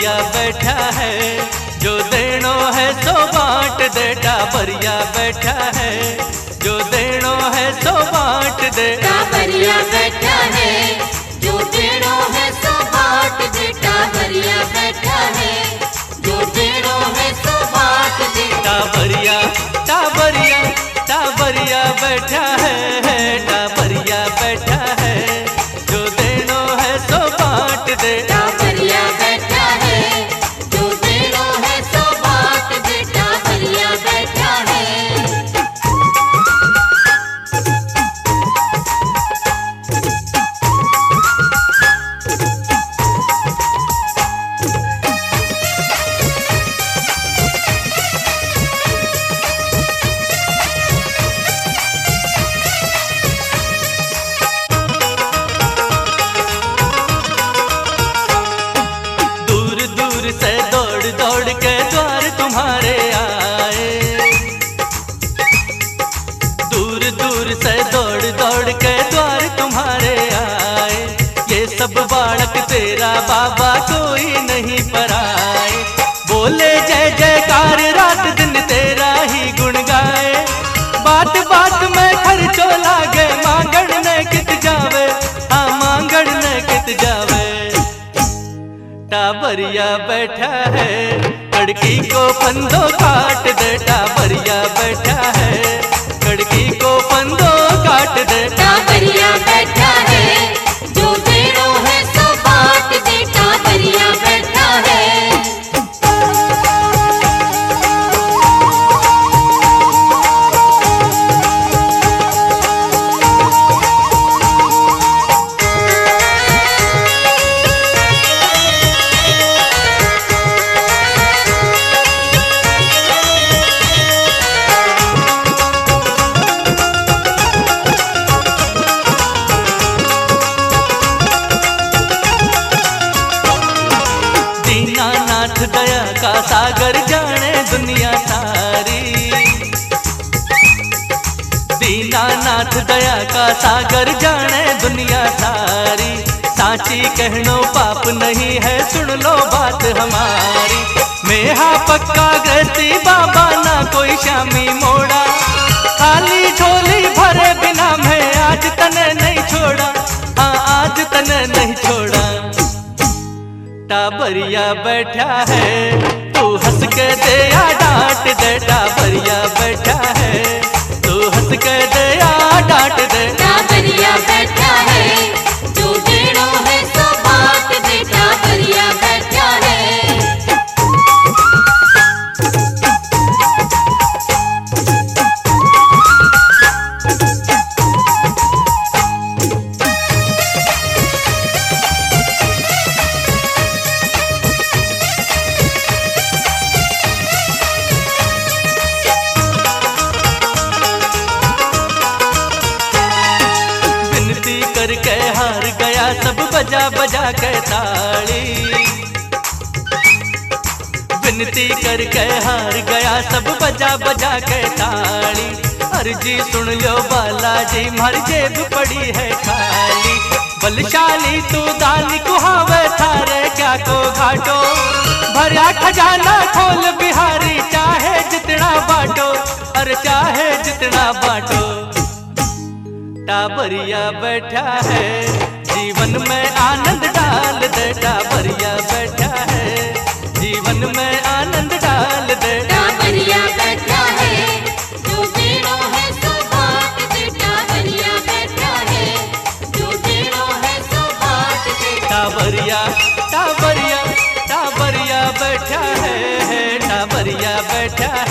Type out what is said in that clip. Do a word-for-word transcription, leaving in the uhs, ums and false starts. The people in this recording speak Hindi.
टाबरिया बैठा है, जो देनो है सो बांट दे। टाबरिया बैठा है, जो देनो है सो बांट दे। टाबरिया बैठा है, जो देनो है सो बांट दे। टाबरिया बैठा है, जो देनो है सो बांट दे। टाबरिया टाबरिया टाबरिया बैठा है, टाबरिया बैठा है, जो देनो है सो बांट दे। टाबरिया बैठा है, जो देनो है सो बांट दे। टाबरिया बैठा है। से दौड़ दौड़ के द्वार तुम्हारे आए, दूर दूर से दौड़ दौड़ के द्वार तुम्हारे आए। ये सब बालक तेरा बाबा कोई नहीं पराए। बोले जय जयकार रात दिन तेरा ही गुण गाए। बात बात में खर्चो लागे, मांगण ने कित जावे। हाँ मांगण ने कित जावे। टाबरिया बैठा है, कड़की को फंदो काट दे। टाबरिया बैठा है, कड़की को फंदो काट दे। टाबरिया बैठा है, जो देनो है सो बांट दे। टाबरिया बैठा है। दीनानाथ दया का सागर जाने दुनिया सारी। दीनानाथ दया का सागर जाने दुनिया सारी। साची कहनो पाप नहीं है, सुन लो बात हमारी। मेहा पक्का गति बाबा ना कोई शामी मोड़ा। खाली झोली भरे बिना मैं आज तने नहीं छोड़ा। हाँ आज तने नहीं छोड़ा। टाबरिया बैठा है, तू हंस के दे या डांट दे। टाबरिया बैठा है, तू हंस के दे या डांट दे। टाबरिया बैठा है, जो देनो है सो बांट दे। टाबरिया बैठा है। करके हार गया सब बजा बजा के ताली। विनती करके हार गया सब बजा बजा के ताली। अर्जी सुन लो बालाजी, मारी जेब पड़ी है खाली। बलशाली तू दानी कुहावे थारे क्या को घाटो। भरा खजाना खोल बिहारी, चाहे जितना बांटो। अरे चाहे जितना बांटो। टाबरिया बैठा है, जीवन में आनंद डाल दे। टाबरिया बैठा है, जीवन में आनंद डाल दे। टाबरिया बैठा है, जो देनो है सो बांट दे। टाबरिया बैठा है, जो देनो है सो बांट दे। टाबरिया टाबरिया टाबरिया बैठा है, टाबरिया बैठा है।